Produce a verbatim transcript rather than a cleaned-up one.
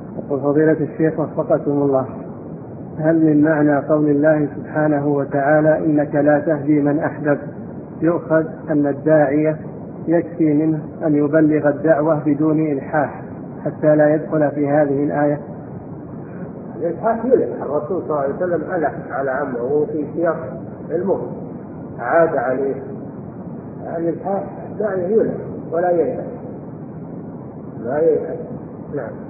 يقول فضيلة الشيخ وفقكم الله، هل من معنى قول الله سبحانه وتعالى إنك لا تهدي من أحببت يؤخذ أن الداعية يكفي منه أن يبلغ الدعوة بدون إلحاح حتى لا يدخل في هذه الآية؟ الإلحاح يلح، الرسول صلى الله عليه وسلم ألح على عمه وهو في سياق الموت عاد عليه. الإلحاح الداعية يلح ولا يلحح، لا يلحح. نعم.